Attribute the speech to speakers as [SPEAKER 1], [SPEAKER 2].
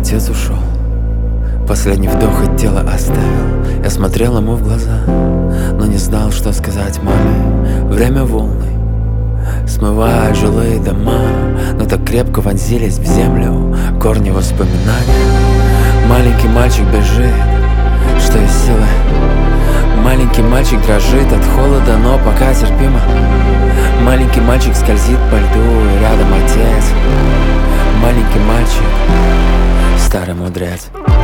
[SPEAKER 1] отец ушел, последний вдох от тела оставил. Я смотрел ему в глаза, но не знал, что сказать маме. Время волны смывают жилые дома, но так крепко вонзились в землю корни воспоминаний. Маленький мальчик бежит, что из силы. Маленький мальчик дрожит от холода, но пока терпимо. Маленький мальчик скользит по льду, и рядом отец. Маленький мальчик, старый мудрец.